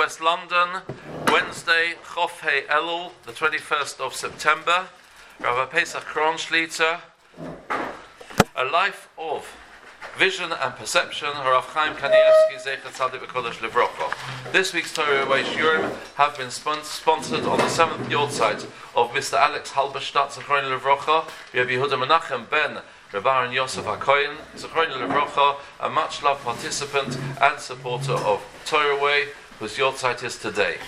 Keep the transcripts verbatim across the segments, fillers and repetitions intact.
West London, Wednesday, Chof Hei Elul, the twenty-first of September. Rabbi Pesach Kronschlitzer, A Life of Vision and Perception, Harav Chaim Kanievsky, Zecher Tzadik V'Kodesh Livrocha. This week's Torah Way Shiurim have been spon- sponsored on the seventh Yortzeit of Mister Alex Halberstadt, Zechron Livrocha, Rabbi Yehuda Menachem ben Rabbi Aaron Yosef HaKohen, Zechron Livrocha, a much loved participant and supporter of Torah Way, whose Yortzeit is today.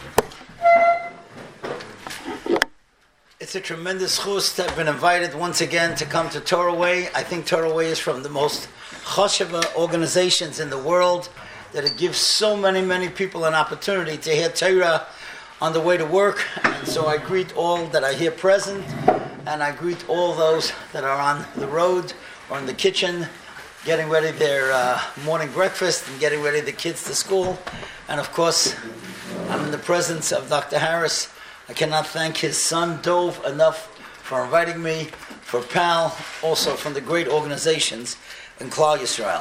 It's a tremendous chus to have been invited once again to come to Torah Way. I think Torah Way is from the most chashuva organizations in the world, that it gives so many, many people an opportunity to hear Torah on the way to work. And so I greet all that are here present, and I greet all those that are on the road or in the kitchen, getting ready their uh, morning breakfast and getting ready the kids to school. And of course, I'm in the presence of Doctor Harris. I cannot thank his son, Dov, enough for inviting me, for Pal, also from the great organizations in Klal Yisrael.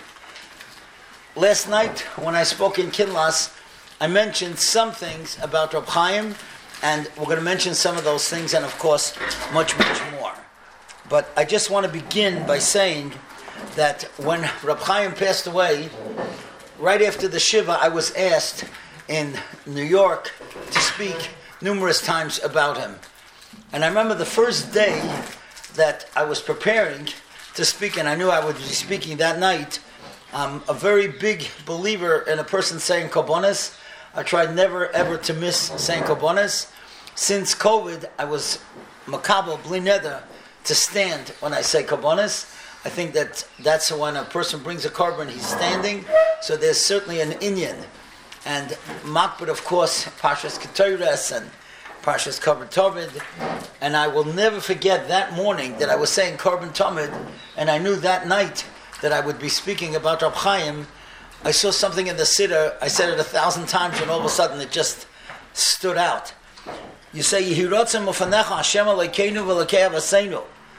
Last night, when I spoke in Kinlas, I mentioned some things about Reb Chaim, and we're going to mention some of those things, and of course, much, much more. But I just want to begin by saying that when Reb Chaim passed away, right after the Shiva, I was asked in New York to speak numerous times about him. And I remember the first day that I was preparing to speak, and I knew I would be speaking that night. I'm a very big believer in a person saying Kobonis. I tried never ever to miss saying Kobonis. Since COVID, I was makabel, bli neder, to stand when I say Kobonis. I think that that's when a person brings a korban, he's standing, so there's certainly an inyan. And Makbid, of course, Parshas Ketores and Parshas Korban Tovid. And I will never forget that morning that I was saying Korban Tovid, and I knew that night that I would be speaking about Reb Chaim. I saw something in the Siddur, I said it a thousand times, and all of a sudden it just stood out. You say, Yehirotzim ufanecha Hashem Elokeinu v'Elokei Avosseinu.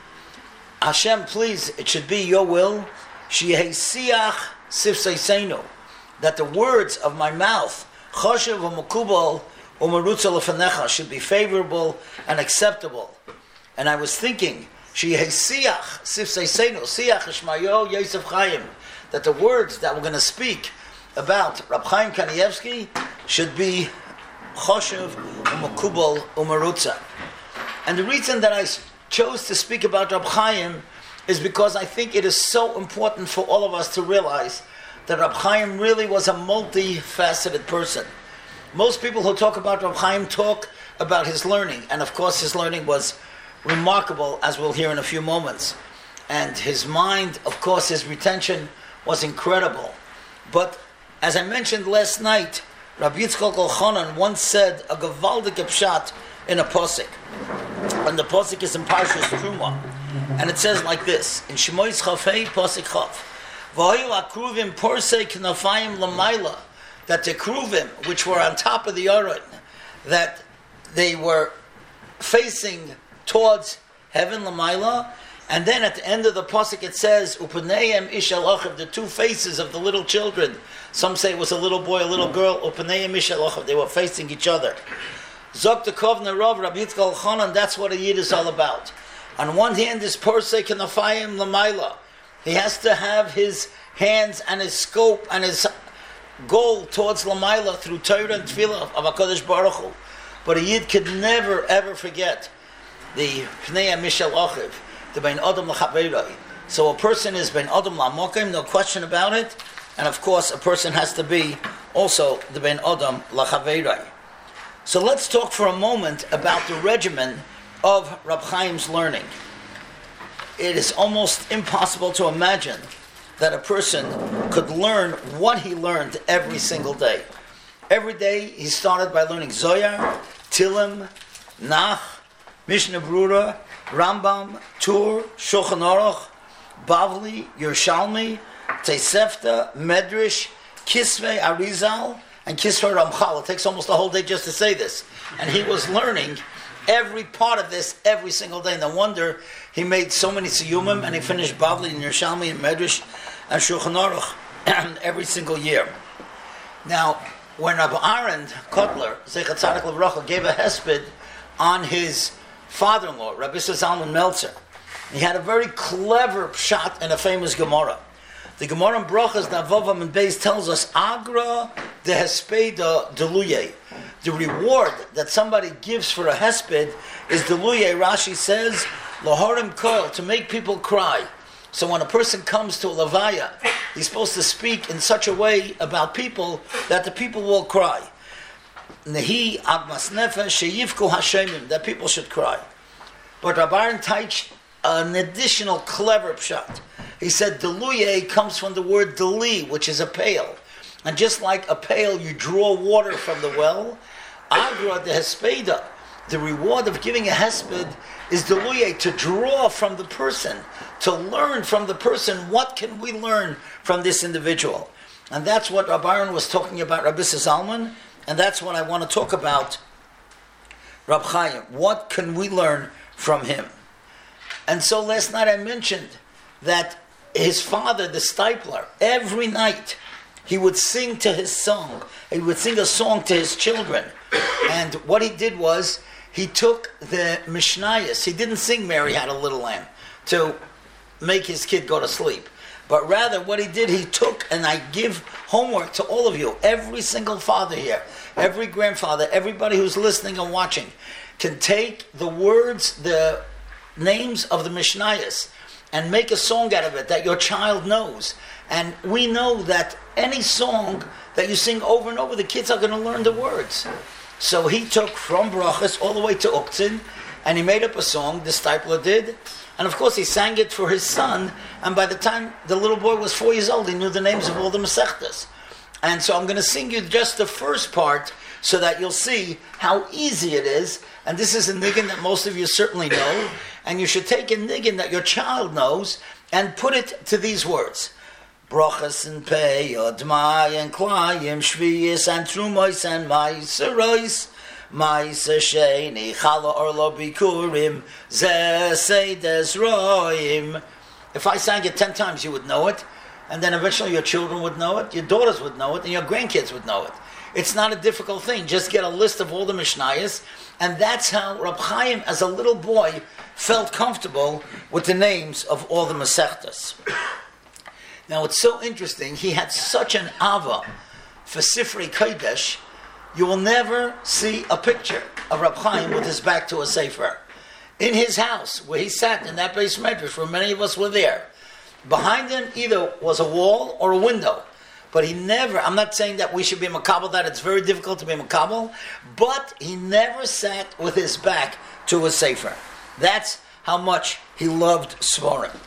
Hashem, please, it should be your will. Sheyeh siach sifseiseinu. That the words of my mouth, choshev u'mekubal u'merutza lefanecha, should be favorable and acceptable. And I was thinking, sheyeh siach sifseiseinu, siach Ishmael Yosef Chaim, that the words that we're going to speak about Reb Chaim Kanievsky should be choshev u'mekubal u'merutza. And the reason that I chose to speak about Reb Chaim is because I think it is so important for all of us to realize that Reb Chaim really was a multifaceted person. Most people who talk about Reb Chaim talk about his learning, and of course his learning was remarkable, as we'll hear in a few moments. And his mind, of course, his retention was incredible. But as I mentioned last night, Rabbi Yitzchak Elchanan once said a gewaldige pshat in a posik. And the posik is in Parshas Truma. And it says like this, in Shemois Chafei posik Chaf. That the kruvim, which were on top of the Aron, that they were facing towards heaven, Lamaila, and then at the end of the pasuk it says, Upaneim Ishalochav, the two faces of the little children. Some say it was a little boy, a little girl, Upaneim Ishalochav, they were facing each other. Zok the Kovna Rav, Rabbi Yitzchak Elchanan, that's what a Yid is all about. On one hand is Persei Kanafayim Lamaila. He has to have his hands and his scope and his goal towards Lamaila through Torah and Tefillah of HaKadosh Baruch Hu. But a Yid could never ever forget the Pnei Mishal Achiv, the Bein Adam L'Chaveiroi. So a person is Bein Adam L'Amokim, no question about it. And of course a person has to be also the Bein Adam L'Chaveiroi. So let's talk for a moment about the regimen of Reb Chaim's learning. It is almost impossible to imagine that a person could learn what he learned every single day. Every day he started by learning Zohar, Tilim, Nach, Mishnah Brura, Rambam, Tur, Shulchan Aruch, Bavli, Yerushalmi, Tosefta, Medrash, Kisvei Arizal, and Kisvei Ramchal. It takes almost a whole day just to say this. And he was learning every part of this every single day. No wonder he made so many siyumim, and he finished Bavli and Yerushalmi and Medrash and Shulchan Aruch every single year. Now, when Rabbi Aaron Kotler, Zeichat Tzadik Livracha, gave a hesped on his father-in-law, Rabbi Zalman Meltzer, he had a very clever pshat in a famous Gemara. The Gemara in Brachas, Navavam and Beis tells us, Agra de hespeda deluye. The reward that somebody gives for a hesped is deluye. Rashi says, laharim kol, to make people cry. So when a person comes to a levaya, he's supposed to speak in such a way about people that the people will cry. Nehi agmas nefesh sheyivku hashemim, that people should cry. But Rabbi Aaron teached an additional clever pshat. He said deluye comes from the word deli, which is a pail. And just like a pail, you draw water from the well. Agra de hespeda, the reward of giving a hesped is deluye, to draw from the person, to learn from the person. What can we learn from this individual? And that's what Rabbi Aaron was talking about, Rabbi Zalman, and that's what I want to talk about, Rab Chaim. What can we learn from him? And so last night I mentioned that his father, the Stipler, every night he would sing to his song. He would sing a song to his children. And what he did was, he took the Mishnayos. He didn't sing Mary Had a Little Lamb to make his kid go to sleep. But rather what he did, he took, and I give homework to all of you, every single father here, every grandfather, everybody who's listening and watching, can take the words, the names of the Mishnayos, and make a song out of it that your child knows. And we know that any song that you sing over and over, the kids are going to learn the words. So he took from Brachas all the way to Uktzin, and he made up a song, the Stipler did, and of course he sang it for his son, and by the time the little boy was four years old, he knew the names of all the Masechtas. And so I'm going to sing you just the first part, so that you'll see how easy it is, and this is a niggin that most of you certainly know, and you should take a niggin that your child knows, and put it to these words. Brachas and peyod, may and klayim, shviyis and trumois and maiserois, maise sheni, chala orlo bikurim, ze seides roim. If I sang it ten times, you would know it, and then eventually your children would know it, your daughters would know it, and your grandkids would know it. It's not a difficult thing. Just get a list of all the Mishnayos, and that's how Rab Chaim, as a little boy, felt comfortable with the names of all the Masechtas. Now it's so interesting, he had such an ava for Sifrei Kodesh, you will never see a picture of Rab Chaim with his back to a Sefer. In his house, where he sat in that base medrash, where many of us were there, behind him either was a wall or a window. But he never, I'm not saying that we should be makabel, that it's very difficult to be makabel, but he never sat with his back to a Sefer. That's how much he loved Svarim.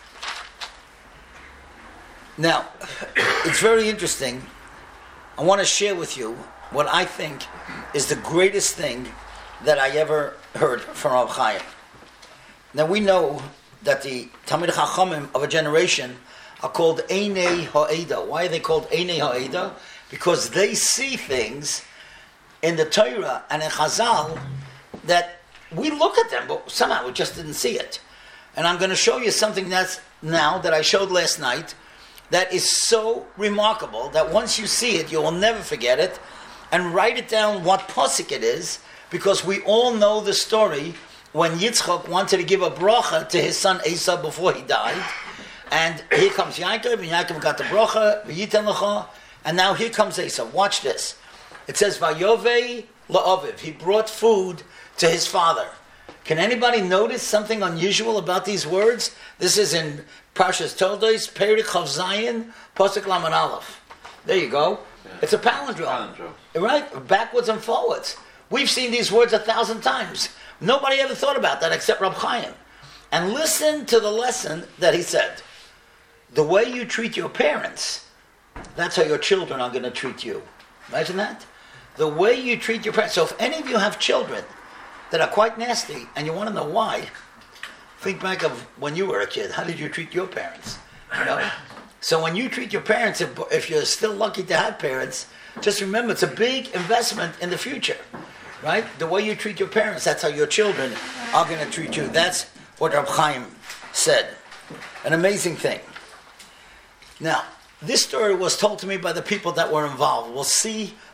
Now, it's very interesting. I want to share with you what I think is the greatest thing that I ever heard from Rab Chaim. Now, we know that the Talmid Chachamim of a generation are called Einei Ha'eda. Why are they called Einei Ha'eda? Because they see things in the Torah and in Chazal that we look at them, but somehow we just didn't see it. And I'm going to show you something that's now that I showed last night that is so remarkable that once you see it, you will never forget it. And write it down what pasuk it is, because we all know the story when Yitzchak wanted to give a bracha to his son Esau before he died. And here comes Yaakov, and Yaakov got the bracha, v'yiten lecha, and now here comes Esau. Watch this. It says, Vayovei la'aviv. He brought food to his father. Can anybody notice something unusual about these words? This is in Parshas Toldos, Perik Chav Zayin, Pasuk Lamed Aleph. There you go. Yeah. It's a palindrome. palindrome. Right? Backwards and forwards. We've seen these words a thousand times. Nobody ever thought about that except Rab Chaim. And listen to the lesson that he said. The way you treat your parents, that's how your children are going to treat you. Imagine that. The way you treat your parents. So if any of you have children that are quite nasty, and you want to know why, think back of when you were a kid. How did you treat your parents? You know? So when you treat your parents, if, if you're still lucky to have parents, just remember it's a big investment in the future, right? The way you treat your parents, that's how your children are going to treat you. That's what Rab Chaim said. An amazing thing. Now, this story was told to me by the people that were involved. We'll see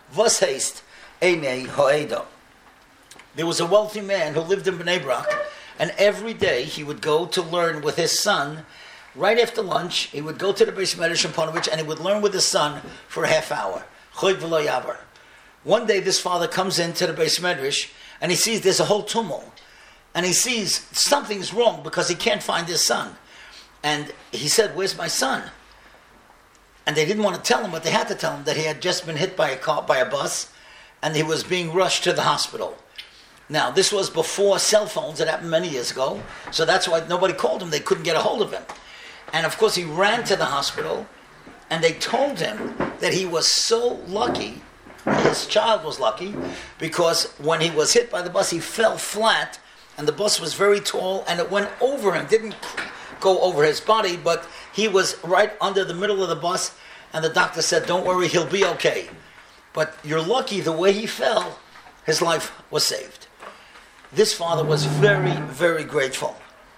Was heißt Einei Ho'eda? There was a wealthy man who lived in Bnei Brak, and every day he would go to learn with his son. Right after lunch, he would go to the Beis Medrash in Ponevezh, and he would learn with his son for a half hour. Choy v'lo yavar. One day, this father comes into the Beis Medrash, and he sees there's a whole tumult. And he sees something's wrong because he can't find his son. And he said, "Where's my son?" And they didn't want to tell him, but they had to tell him that he had just been hit by a car, by a bus, and he was being rushed to the hospital. Now, this was before cell phones. It happened many years ago. So that's why nobody called him. They couldn't get a hold of him. And of course, he ran to the hospital, and they told him that he was so lucky, his child was lucky, because when he was hit by the bus, he fell flat, and the bus was very tall, and it went over him. Didn't go over his body, but he was right under the middle of the bus, and the doctor said, "Don't worry, he'll be okay." But you're lucky, the way he fell, his life was saved. This father was very, very grateful.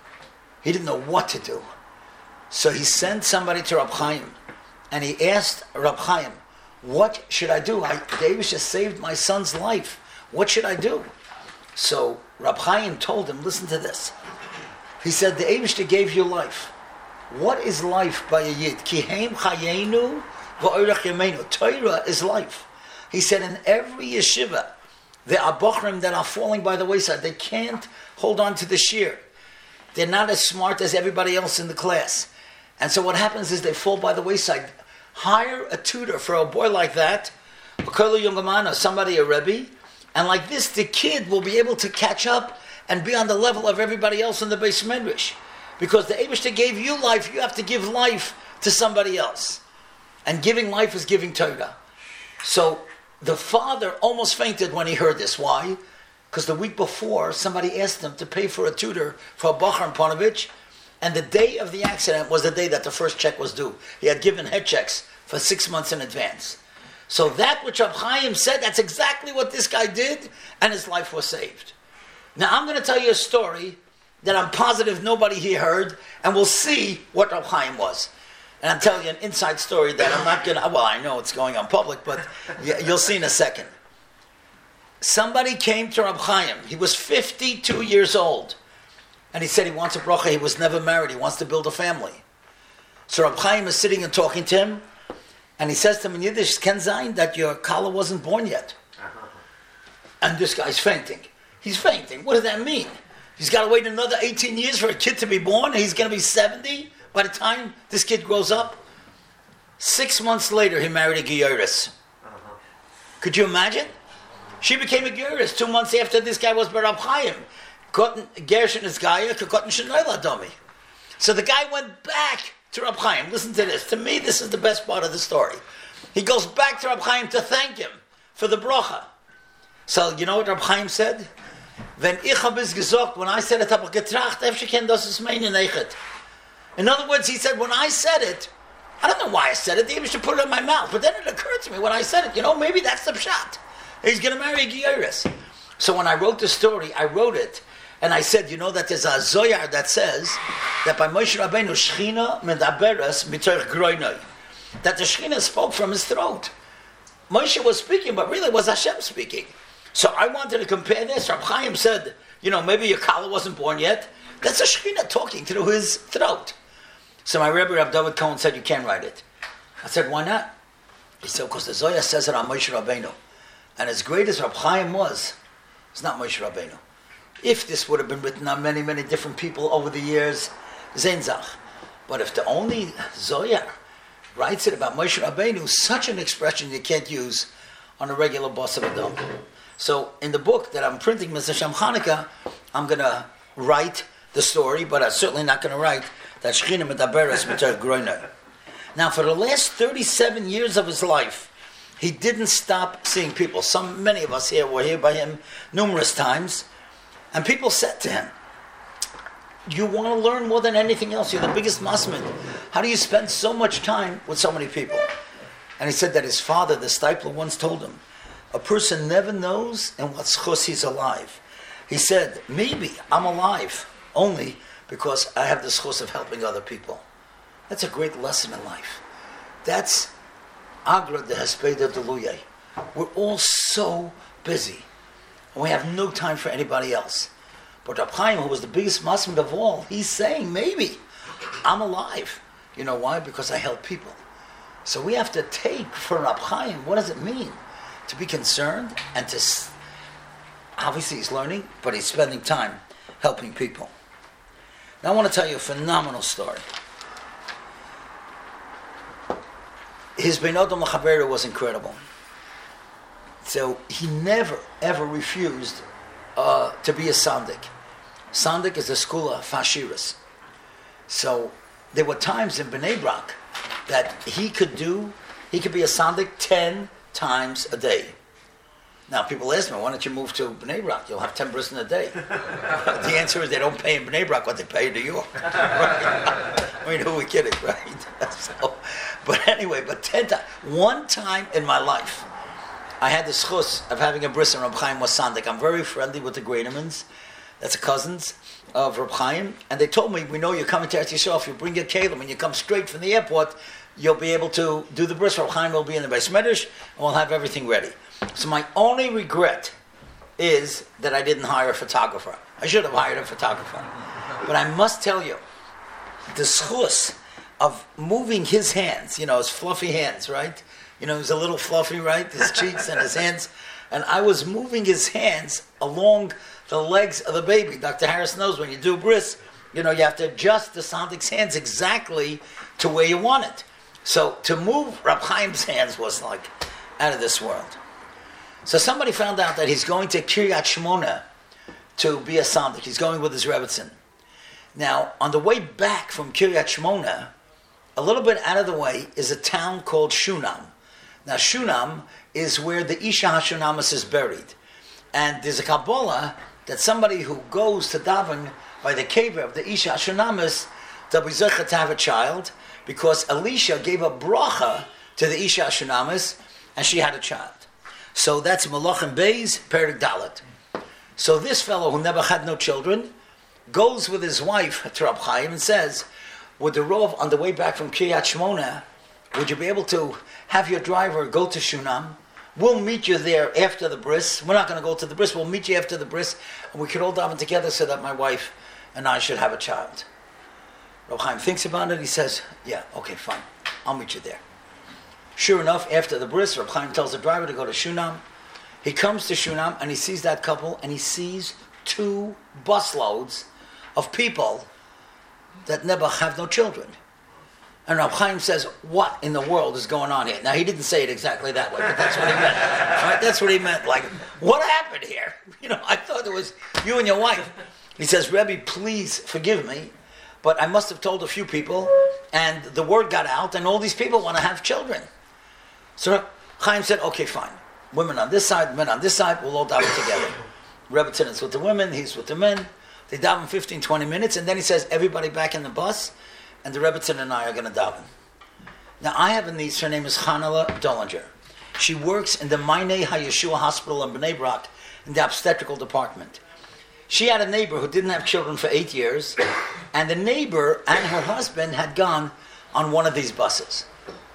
He didn't know what to do. So he sent somebody to Rab Chaim, and he asked Rab Chaim, "What should I do? I, David just saved my son's life. What should I do?" So Rab Chaim told him, listen to this. He said, "The Eibishter gave you life. What is life by a Yid? Ki heim chayenu v'orach yameinu. Torah is life." He said, in every yeshiva, there are bochrim that are falling by the wayside. They can't hold on to the shir. They're not as smart as everybody else in the class. And so what happens is they fall by the wayside. Hire a tutor for a boy like that, somebody, a Rebbe, and like this, the kid will be able to catch up and be on the level of everybody else in the Beis Medrash. Because the Eibishter gave you life, you have to give life to somebody else. And giving life is giving Torah. So the father almost fainted when he heard this. Why? Because the week before, somebody asked him to pay for a tutor for a Bachar in Ponevezh, and the day of the accident was the day that the first check was due. He had given head checks for six months in advance. So that which Rab Chaim said, that's exactly what this guy did, and his life was saved. Now I'm going to tell you a story that I'm positive nobody here heard, and we'll see what Rab Chaim was. And I'm telling you an inside story that I'm not going to, well, I know it's going on public, but you'll see in a second. Somebody came to Rab Chaim. He was fifty-two years old. And he said he wants a bracha. He was never married. He wants to build a family. So Rab Chaim is sitting and talking to him. And he says to him in Yiddish, "Ken zayin that your kala wasn't born yet." And this guy's fainting. He's fainting. What does that mean? He's got to wait another eighteen years for a kid to be born, and he's going to be seventy by the time this kid grows up? Six months later, he married a Geiris. Uh-huh. Could you imagine? She became a Geiris two months after this guy was Rab Chaim. Gershon is Gaya, Kakotin Shenoila Domi. So the guy went back to Rab Chaim. Listen to this. To me, this is the best part of the story. He goes back to Rab Chaim to thank him for the bracha. So you know what Rab Chaim said? When ich hab es gesagt, when I said it, hab ich getracht, efshe ken das es meinen eichet. In other words, he said, when I said it, I don't know why I said it, they should put it in my mouth, but then it occurred to me when I said it, you know, maybe that's the pshat. He's going to marry a Geiris. So when I wrote the story, I wrote it, and I said, you know, that there's a Zoyar that says that by Moshe Rabbeinu, Shechina medaberes mitoch groinoi, that the Shechina spoke from his throat. Moshe was speaking, but really it was Hashem speaking. So I wanted to compare this. Rab Chaim said, you know, maybe your kala wasn't born yet. That's a Shechina talking through his throat. So my Rebbe, Rab David Cohen, said, you can't write it. I said, why not? He said, because the Zohar says it on Moshe Rabbeinu. And as great as Rab Chaim was, it's not Moshe Rabbeinu. If this would have been written on many, many different people over the years, Zenzach. But if the only Zohar writes it about Moshe Rabbeinu, such an expression you can't use on a regular boss of a dome. So in the book that I'm printing, Mister Shem Chanukah, I'm going to write the story, but I'm certainly not going to write that Shechina medaberes mitoch groinoi. Now, for the last thirty-seven years of his life, he didn't stop seeing people. Some, many of us here were here by him numerous times, and people said to him, "You want to learn more than anything else. You're the biggest masmid. How do you spend so much time with so many people?" And he said that his father, the Stipler, once told him, "A person never knows in what schus he's alive." He said, "Maybe I'm alive only because I have the schus of helping other people." That's a great lesson in life. That's Agra de Hespeda Deluyeh. We're all so busy. And we have no time for anybody else. But Rab Chaim, who was the biggest Masmid of all, he's saying, maybe, I'm alive. You know why? Because I help people. So we have to take for Rab Chaim, what does it mean? To be concerned and to, obviously he's learning, but he's spending time helping people. Now I want to tell you a phenomenal story. His Ben Adam L'Chavera was incredible. So he never, ever refused uh, to be a Sandik. Sandik is a school of Fashiris. So there were times in Bnei Brak that he could do, he could be a Sandik ten times a day. Now people ask me, why don't you move to Bnei Brak? You'll have ten bris in a day. The answer is they don't pay in Bnei Brak what they pay in New York. Right? I mean, who are we kidding, right? So, but anyway, but ten times, one time in my life, I had the schus of having a bris and Rab Chaim was Sandik. I'm very friendly with the Grademans, that's the cousins of Rab Chaim, and they told me, we know you're coming to Eretz Yisrael, if you bring your kelim and you come straight from the airport, you'll be able to do the bris. Rab Chaim will be in the Beis Medrash, and we'll have everything ready. So my only regret is that I didn't hire a photographer. I should have hired a photographer. But I must tell you, the schus of moving his hands, you know, his fluffy hands, right? You know, he's a little fluffy, right? His cheeks and his hands. And I was moving his hands along the legs of the baby. Doctor Harris knows when you do bris, you know, you have to adjust the Sandik's hands exactly to where you want it. So to move Rab Chaim's hands was like out of this world. So somebody found out that he's going to Kiryat Shmona to be a Sandik. He's going with his Rebbetzin. Now, on the way back from Kiryat Shmona, a little bit out of the way is a town called Shunam. Now, Shunam is where the Isha HaShunamis is buried. And there's a Kabbalah that somebody who goes to daven by the cave of the Isha HaShunamis, they'll be zeichet to have a child, because Elisha gave a bracha to the Isha HaShunamis, and she had a child. So that's Malachim Beis, Perik Dalet. So this fellow who never had no children goes with his wife to Rab Chaim and says, with the Rov on the way back from Kiryat Shmona, would you be able to have your driver go to Shunam? We'll meet you there after the bris. We're not going to go to the bris. We'll meet you after the bris, and we could all daven together so that my wife and I should have a child. Rab Chaim thinks about it. He says, yeah, okay, fine. I'll meet you there. Sure enough, after the bris, Rab Chaim tells the driver to go to Shunam. He comes to Shunam, and he sees that couple, and he sees two busloads of people that never have no children. And Rab Chaim says, what in the world is going on here? Now, he didn't say it exactly that way, but that's what he meant. Right? That's what he meant. Like, what happened here? You know, I thought it was you and your wife. He says, Rebbe, please forgive me, but I must have told a few people, and the word got out, and all these people want to have children. So Rab Chaim said, okay, fine. Women on this side, men on this side, we'll all daven together. Rebbetzin is with the women, he's with the men. They daven fifteen, twenty minutes, and then he says, everybody back in the bus, and the Rebbetzin and I are going to daven. Now, I have a niece, her name is Hanala Dollinger. She works in the Mainei HaYeshua Hospital in Bnei Brak, in the obstetrical department. She had a neighbor who didn't have children for eight years, and the neighbor and her husband had gone on one of these buses.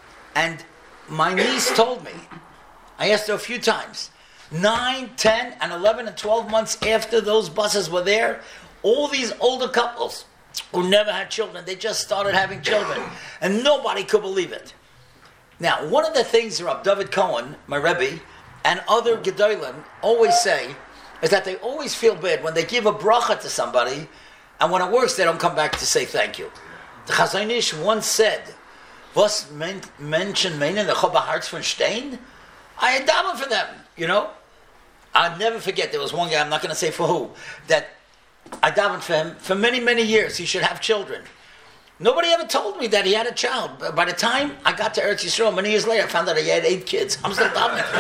And my niece told me, I asked her a few times, nine, ten, and eleven, and twelve months after those buses were there, all these older couples who never had children, they just started having children, and nobody could believe it. Now, one of the things Rab David Cohen, my Rebbe, and other Gedolim always say is that they always feel bad when they give a bracha to somebody, and when it works, they don't come back to say thank you. The Chazon Ish once said, "Was Menschen meinen, ich habe Herz von Stein?" I had daven for them, you know. I'll never forget, there was one guy, I'm not going to say for who, that I davened for him for many, many years. He should have children. Nobody ever told me that he had a child. But by the time I got to Eretz Yisrael, many years later, I found out he had eight kids. I'm still davening for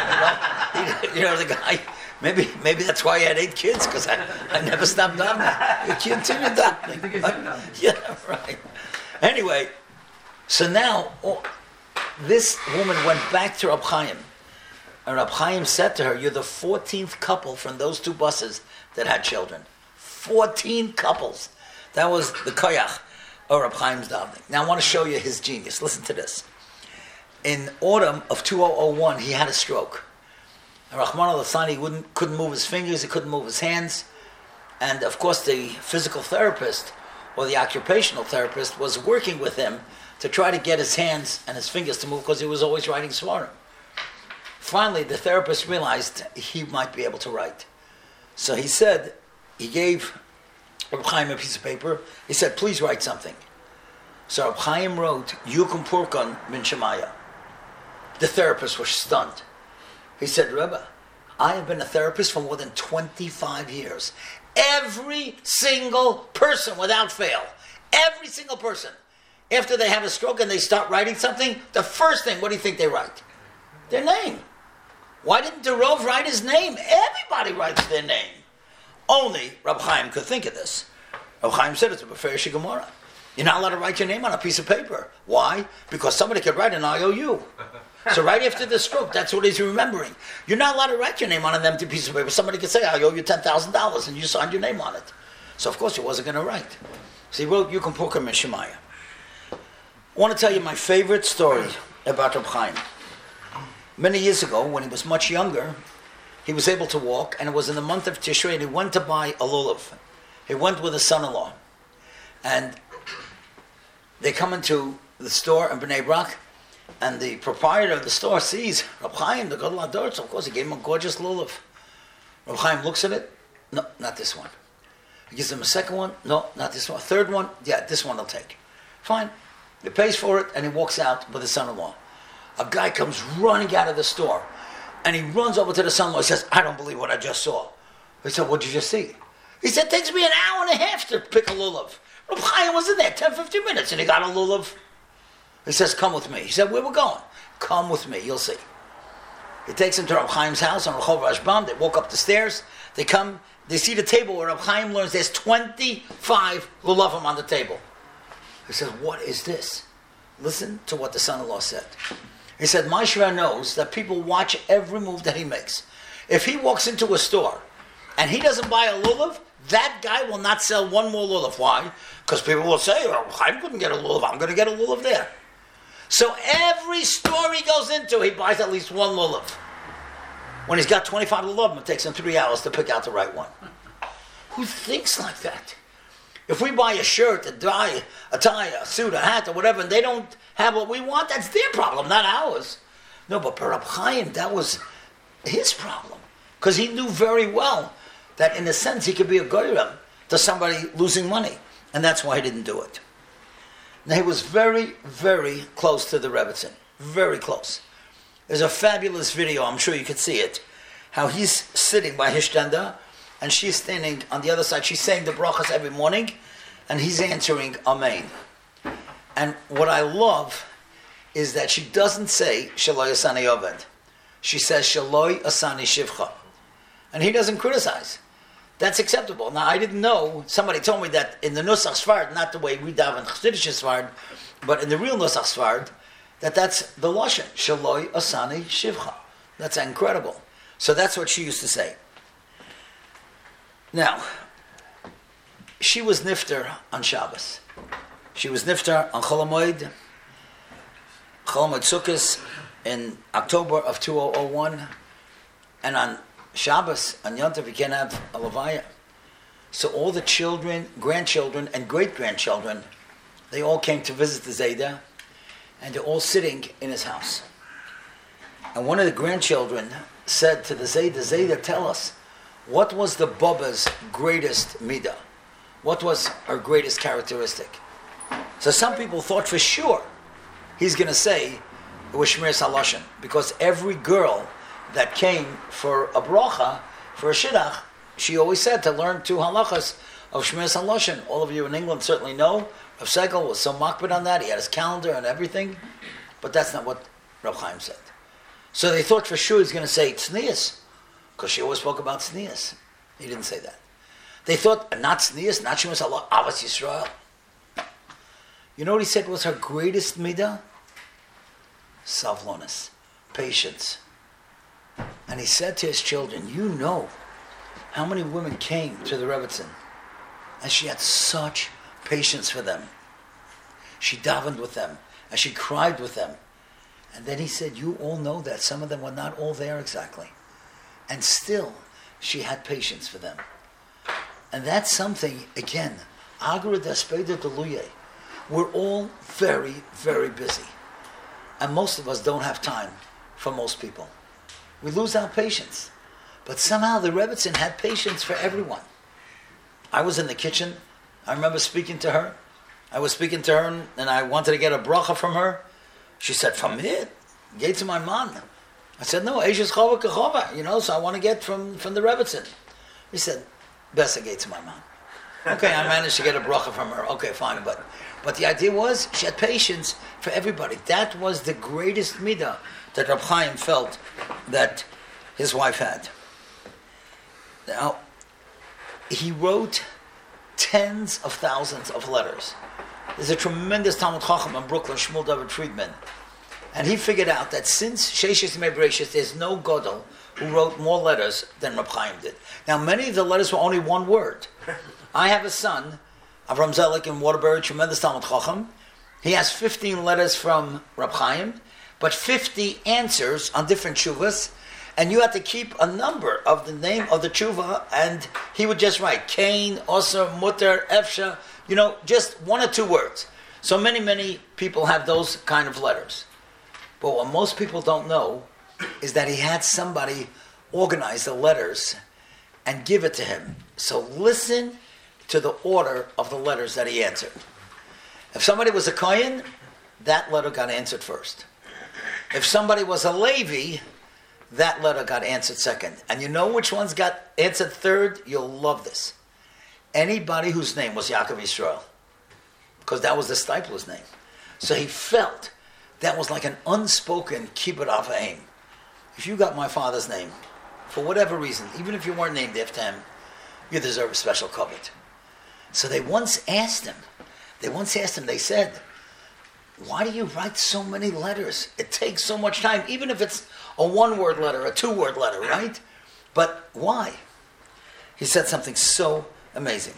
him. You know, the guy, maybe maybe that's why he had eight kids, because I, I never stopped davening. He continued davening. Yeah, right. Anyway, so now, oh, this woman went back to Rab Chaim. And Rab Chaim said to her, you're the fourteenth couple from those two buses that had children. fourteen couples. That was the koyach of Rab Chaim's davening. Now I want to show you his genius. Listen to this. in autumn of two thousand one, he had a stroke. Rahman al-Thani wouldn't, couldn't move his fingers, he couldn't move his hands. And of course the physical therapist or the occupational therapist was working with him to try to get his hands and his fingers to move because he was always writing svarim. Finally, the therapist realized he might be able to write. So he said, he gave Reb Chaim a piece of paper. He said, please write something. So Reb Chaim wrote, Yukum Purkan Min Shemaya. The therapist was stunned. He said, Rebbe, I have been a therapist for more than twenty-five years. Every single person, without fail, every single person, after they have a stroke and they start writing something, the first thing, what do you think they write? Their name. Why didn't the Rov write his name? Everybody writes their name. Only Reb Chaim could think of this. Reb Chaim said it's a Beferish Gemara. You're not allowed to write your name on a piece of paper. Why? Because somebody could write an I O U. So right after the stroke, that's what he's remembering. You're not allowed to write your name on an empty piece of paper. Somebody could say, I owe you ten thousand dollars, and you signed your name on it. So of course he wasn't going to write. So he wrote, Yukum Purkan Min Shemaya. I want to tell you my favorite story about Reb Chaim. Many years ago, when he was much younger, he was able to walk, and it was in the month of Tishrei, and he went to buy a lulav. He went with his son-in-law. And they come into the store in Bnei Brak, and the proprietor of the store sees Reb Chaim, the Gadol HaDor, so of course he gave him a gorgeous lulav. Reb Chaim looks at it, no, not this one. He gives him a second one, no, not this one. A third one, yeah, this one I'll take. Fine. He pays for it, and he walks out with his son-in-law. A guy comes running out of the store, and he runs over to the son-in-law and says, I don't believe what I just saw. He said, what'd you just see? He said, it takes me an hour and a half to pick a lulav. Reb Chaim was in there ten, fifteen minutes, and he got a lulav. He says, come with me. He said, where we going? Come with me, you'll see. He takes him to Reb Chaim's house on Rehov Rashbam. They walk up the stairs. They come, they see the table where Reb Chaim learns there's twenty-five lulavim on the table. He says, what is this? Listen to what the son-in-law said. He said, my Shra knows that people watch every move that he makes. If he walks into a store and he doesn't buy a lulav, that guy will not sell one more lulav. Why? Because people will say, oh, I couldn't get a lulav, I'm going to get a lulav there. So every store he goes into, he buys at least one lulav. When he's got twenty-five lulav, it takes him three hours to pick out the right one. Who thinks like that? If we buy a shirt, a tie, a tie, a suit, a hat, or whatever, and they don't have what we want, that's their problem, not ours. No, but for Reb Chaim, that was his problem. Because he knew very well that in a sense he could be a goyrem to somebody losing money. And that's why he didn't do it. Now he was very, very close to the Rebbetzin. Very close. There's a fabulous video, I'm sure you could see it, how he's sitting by Hishtanda, and she's standing on the other side. She's saying the brachas every morning, and he's answering Amen. And what I love is that she doesn't say Shaloi Asani Oved. She says Shaloi Asani Shivcha. And he doesn't criticize. That's acceptable. Now, I didn't know, somebody told me that in the Nusach Sfard, not the way we daven Chassidish Sfard, but in the real Nusach Sfard, that that's the Lashon, Shaloi Asani Shivcha. That's incredible. So that's what she used to say. Now, she was nifter on Shabbos. She was nifter on Chol HaMoed, Chol HaMoed Sukkos in October of two thousand one, and on Shabbos, on Yom Tov, you can't have a levaya. So all the children, grandchildren, and great-grandchildren, they all came to visit the Zayda, and they're all sitting in his house. And one of the grandchildren said to the Zayda, Zayda, tell us, what was the Baba's greatest midah? What was her greatest characteristic? So some people thought for sure he's going to say it was Shmiras HaLashon, because every girl that came for a bracha, for a shidduch, she always said to learn two halachas of Shmiras HaLashon. All of you in England certainly know. Rav Segal was so makbid on that. He had his calendar and everything. But that's not what Reb Chaim said. So they thought for sure he's going to say tznius, because she always spoke about tznius. He didn't say that. They thought, not tznius, not Shmiras HaLashon, Avas Yisrael. You know what he said was her greatest midah? Savlonis, patience. And he said to his children, you know how many women came to the Rebbetzin, and she had such patience for them. She davened with them, and she cried with them. And then he said, you all know that some of them were not all there exactly. And still, she had patience for them. And that's something, again, Agra Despeda Deluye. We're all very, very busy. And most of us don't have time for most people. We lose our patience. But somehow the Rebbetzin had patience for everyone. I was in the kitchen. I remember speaking to her. I was speaking to her and I wanted to get a bracha from her. She said, from here? Get to my man. I said, no, Eishes Chova Kechova, you know, so I want to get from, from the Rebbetzin. He said, best I get to my man. Okay, I managed to get a bracha from her. Okay, fine. But but the idea was, she had patience for everybody. That was the greatest midah that Rab Chaim felt that his wife had. Now, he wrote tens of thousands of letters. There's a tremendous Talmud Chacham in Brooklyn, Shmuel David Friedman. And he figured out that since Sheishis Yemei Bereshis, there's no Godel who wrote more letters than Rab Chaim did. Now, many of the letters were only one word. I have a son, Avram Zelik in Waterbury, tremendous Talmud Chacham. He has fifteen letters from Rab Chaim, but fifty answers on different tshuvas, and you had to keep a number of the name of the tshuva, and he would just write Cain, Osir, Mutter, Efsha, you know, just one or two words. So many, many people have those kind of letters. But what most people don't know is that he had somebody organize the letters and give it to him. So listen to the order of the letters that he answered. If somebody was a Kohen, that letter got answered first. If somebody was a Levi, that letter got answered second. And you know which ones got answered third? You'll love this. Anybody whose name was Yaakov Yisrael, because that was the Stipler's name. So he felt that was like an unspoken kibbut av ha'em. If you got my father's name, for whatever reason, even if you weren't named after him, you deserve a special covet. So they once asked him, they once asked him, they said, why do you write so many letters? It takes so much time, even if it's a one-word letter, a two-word letter, right? But why? He said something so amazing.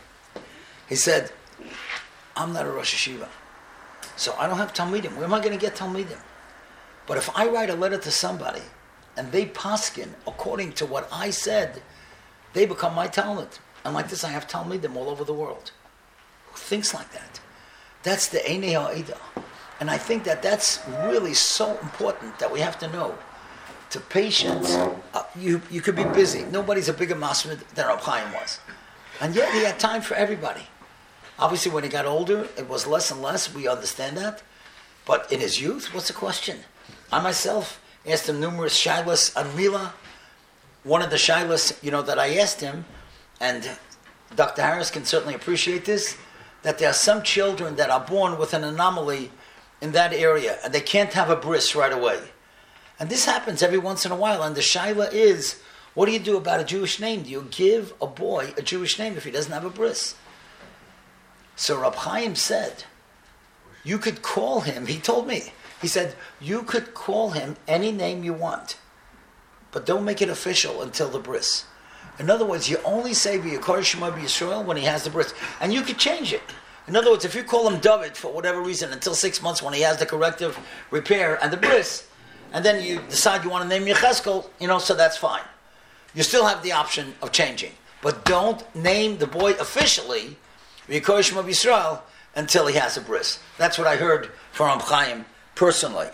He said, I'm not a Rosh Hashiva, so I don't have Talmidim. Where am I going to get Talmidim? But if I write a letter to somebody, and they paskin according to what I said, they become my Talmud. And like this, I have Talmidim all over the world. Who thinks like that? That's the Einei Ha'ida. And I think that that's really so important that we have to know. To patience, uh, you you could be busy. Nobody's a bigger masmid than Rab Chaim was. And yet he had time for everybody. Obviously, when he got older, it was less and less. We understand that. But in his youth, what's the question? I myself asked him numerous shilas on Mila. One of the shilas, you know, that I asked him, and Doctor Harris can certainly appreciate this, that there are some children that are born with an anomaly in that area, and they can't have a bris right away. And this happens every once in a while, and the shaila is, what do you do about a Jewish name? Do you give a boy a Jewish name if he doesn't have a bris? So Rab Chaim said, you could call him, he told me, he said, you could call him any name you want, but don't make it official until the bris. In other words, you only say V'yikar Shema B'Yisrael when he has the bris. And you could change it. In other words, if you call him David for whatever reason until six months when he has the corrective repair and the bris, and then you decide you want to name Yecheskel, you know, so that's fine. You still have the option of changing. But don't name the boy officially V'yikar Shema B'Yisrael until he has a bris. That's what I heard from Rab Chaim personally.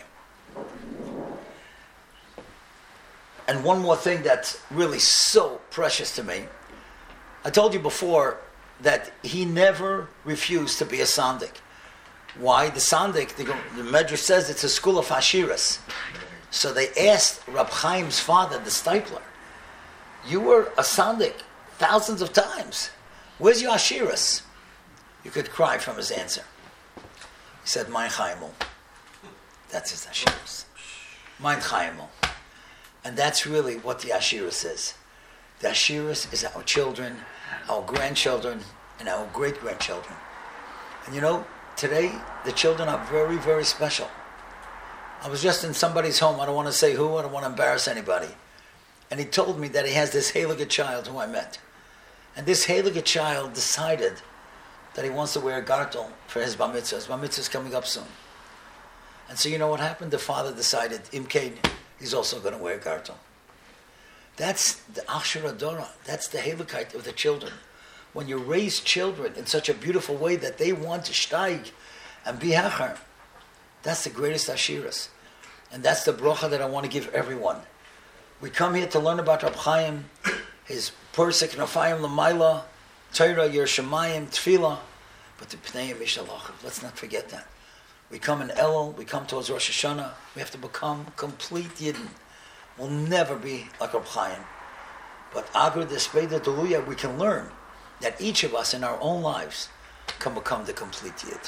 And one more thing that's really so precious to me. I told you before that he never refused to be a Sandik. Why? The Sandik, the, the Medrash says it's a school of Ashiras. So they asked Rab Chaim's father, the Stipler, you were a Sandik thousands of times. Where's your Ashiras? You could cry from his answer. He said, Mein Chaimel. That's his Ashiras. Mein Chaimel. And that's really what the Ashiras is. The Ashiras is our children, our grandchildren, and our great-grandchildren. And you know, today, the children are very, very special. I was just in somebody's home, I don't want to say who, I don't want to embarrass anybody. And he told me that he has this Heilige child who I met. And this Heilige child decided that he wants to wear a gartel for his bar mitzvah. His bar mitzvah is coming up soon. And so you know what happened? The father decided, Imkain, he's also going to wear gartel. That's the Ashura Dora. That's the Helikite of the children. When you raise children in such a beautiful way that they want to steig and be hachar, that's the greatest Ashiras. And that's the bracha that I want to give everyone. We come here to learn about Rab Chaim, his Persik Nafayim Lamaila, Torah, Yershamayim, Tefillah, but the Pnei Mishalachav. Let's not forget that. We come in Elul, we come towards Rosh Hashanah, we have to become complete Yidden. We'll never be like Rab Chaim. But Agra Despeda Deluya, we can learn that each of us in our own lives can become the complete Yid.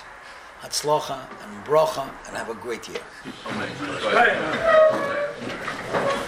Hatzlacha and bracha, and have a great year. Amen.